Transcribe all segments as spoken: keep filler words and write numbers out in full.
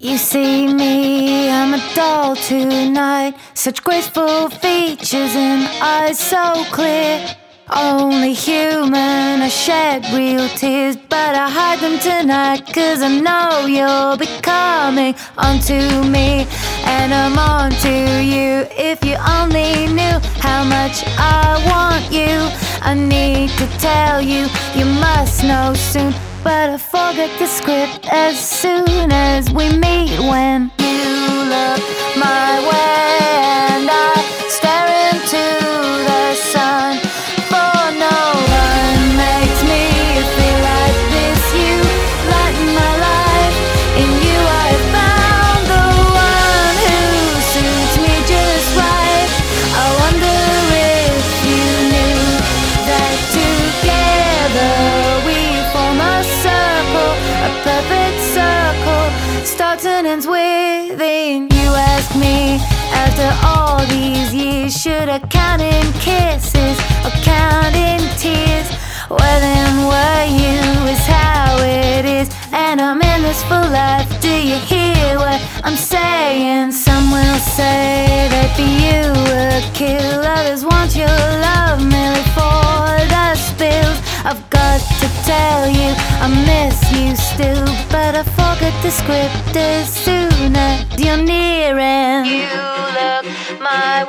You see me, I'm a doll tonight. Such graceful features and eyes so clear. Only human, I shed real tears, but I hide them tonight, cause I know you'll be coming onto me, and I'm onto you. If you only knew how much I want you, I need to tell you, you must know soon. But I forget the script as soon as we meet. When you look my way and I stare into the sun, for no one makes me feel like this. You lighten my life, in you I have found the one who suits me just right. I wonder if you knew that together we form a circle, a perfect circle, starts and ends within. You ask me, after all these years, should I count in kisses or count in tears? Where then were you is how it is, and I'm in this for life. Do you hear what I'm saying? Some will say that for you would kill, others want your love merely for the spills. I've got to tell you, I miss you still, but I forget the script as soon as you're near. And you look my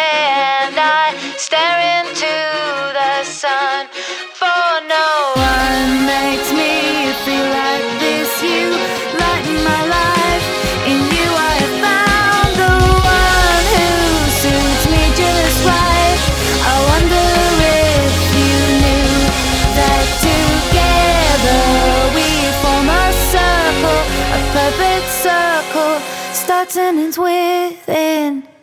way and I stare into the sun, for no one makes me feel like this. You lighten my life, in you I have found the one who suits me just right. I wonder if you knew that together we form a circle, a perfect circle, starts and ends within.